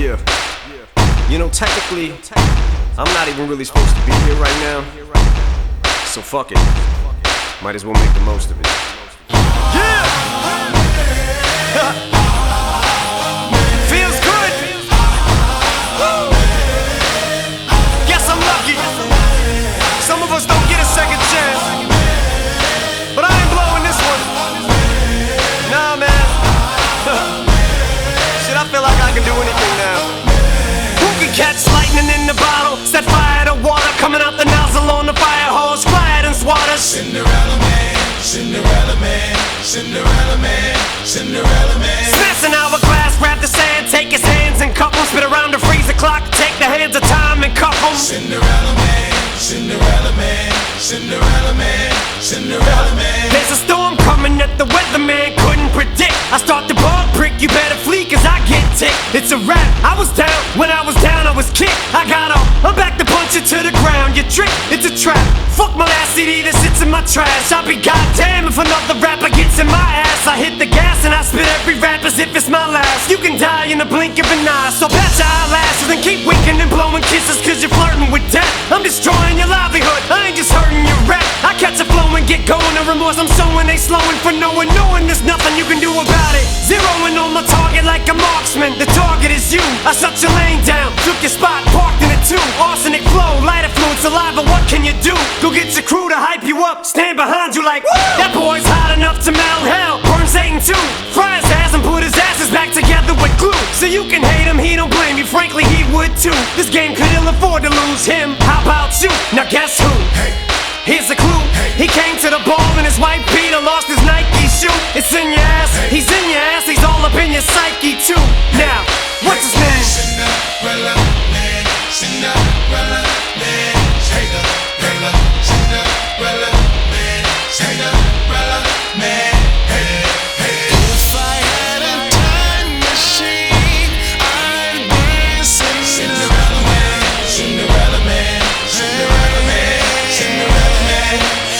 Yeah. You know, technically, I'm not even really supposed to be here right now. So fuck it. Might as well make the most of it. Yeah! Feels good! Woo! Guess I'm lucky. Some of us don't get a second chance. But I ain't blowing this one. Nah, man. Shit, I feel like I can do anything now. Who can catch lightning in the bottle? Set fire to water coming out the nozzle on the fire hose. Quiet and swatter. Cinderella man, Cinderella man, Cinderella man, Cinderella man. Smash an hourglass, grab the sand, take his hands and cup them. Spit around the freezer clock, take the hands of time and cuff them. Cinderella man, Cinderella man, Cinderella man, Cinderella man. There's a storm coming that the weatherman couldn't predict. I start the ball prick, you better flee cause I get ticked. It's a rap, I was down, when I was down I was kicked. I got up, I'm back to punch it to the ground. You trick, it's a trap. Fuck my last CD that sits in my trash. I'll be goddamn if another rapper gets in my ass. I hit the gas and I spit every rap as if it's my last. You can die in the blink of an eye, so pat your eyelashes and keep winking and blowing kisses cause you're flirting with death. I'm destroying your livelihood, I ain't just hurting your rap. I catch a flow and get going, the remorse I'm showing, they slowing for knowing there's nothing you can do about it. Zeroing on my target like a marksman, the target is you. I shut your lane down, took your spot, parked in it too. Arsenic flow, light affluent saliva, what can you do? Go get your crew to hype you up, stand behind you like, woo! That boy's hot enough to melt hell, burn Satan too. Fry his ass and put his asses back together with glue. So you can hate him, he don't blame you, frankly he would too. This game could ill afford to lose him, how about you? Now guess who? Hey. Here's a clue, he came to the ball in his white Peter, lost his Nike shoe. It's in your ass, he's in your ass, he's all up in your psyche too. Now, what's his name? Cinderella man, Cinderella man, Cinderella, Cinderella man, Cinderella man. Hey, hey. If I had a time machine, I'd bring Cinderella man, Cinderella man, Cinderella man, Cinderella man.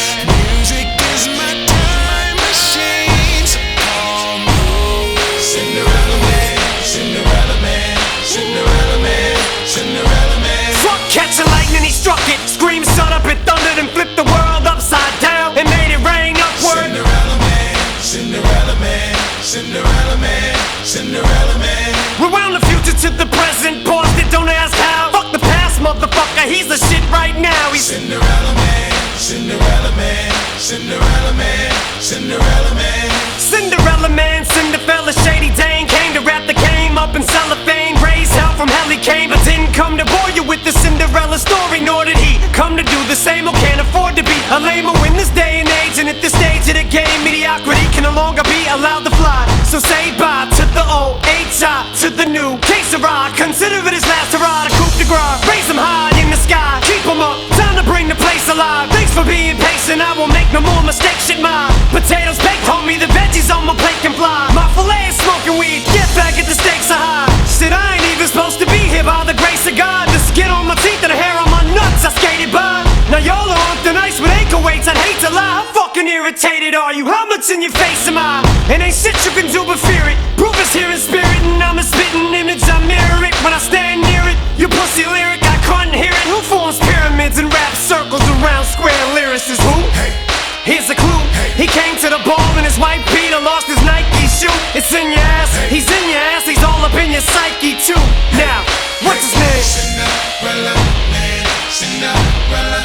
Music is my time machine, so call me Cinderella man, Cinderella man, Cinderella man, Cinderella man. Fuck catching lightning, he struck it. Scream, shut up, it thundered and flipped the world upside down and made it rain upward. Cinderella man, Cinderella man, Cinderella man, Cinderella man. Rewound the future to the present, paused it, don't ask how. Fuck the past, motherfucker, he's the shit right now. He's Cinderella man, Cinderella man, Cinderella man, Cinderella man. Cinderella man, Cinderella, shady Dane. Came to rap the game up in cellophane. Raised hell from hell he came, but didn't come to bore you with the Cinderella story. Nor did he come to do the same or can't afford to be a lamer in this day and age. And at this stage of the game, mediocrity can no longer be allowed to fly. So say bye to the old H.I. to the new K-Sarah. Consider it his last hurrah to coup de grace. Raise him high in the sky, keep him up, time to bring the place alive. Thanks for being patient, I won't make no more mistakes. Shit, my potatoes baked, homie, the veggies on my plate can fly. My filet is smoking weed, get back at the stakes are high. Shit, I ain't even supposed to be here by the grace of God. The skin on my teeth and the hair on my nuts, I skated by. Now y'all are on thin ice with ankle weights, I'd hate to lie. How fucking irritated are you? How much in your face am I? And ain't shit you can do but fear it. Proof is here in spirit and I'm a spitting image, I mirror it when I stand near it. You pussy lyric, I couldn't hear it. Who forms pyramids and rap circles around square lyricists? Who? Hey. Here's a clue, he came to the ball in his white Peter, lost his Nike shoe. It's in your ass, he's in your ass, he's all up in your psyche too. Now, what's his name? Cinderella man, Cinderella